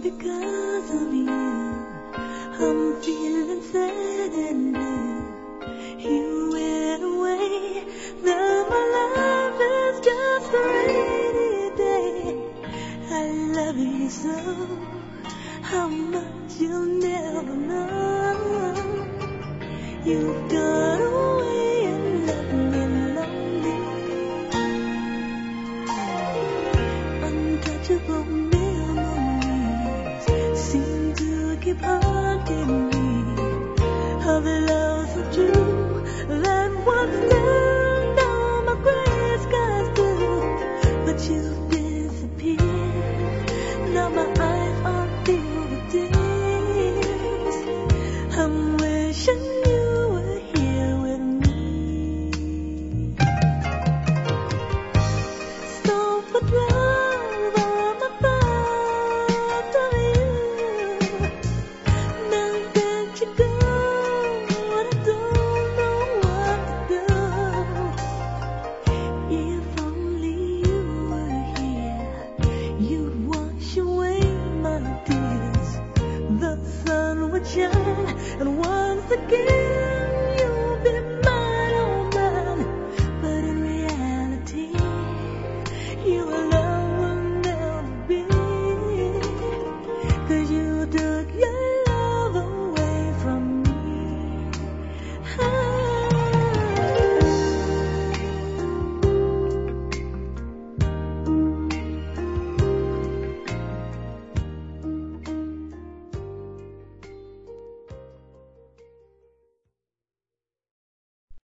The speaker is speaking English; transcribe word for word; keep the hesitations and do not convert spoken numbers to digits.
because of you, I'm feeling sad and blue. You went away, now my life is just a rainy day. I love you so, how much you'll never know. You've gone away and left me lonely. Untouchable memories seem to keep haunting me.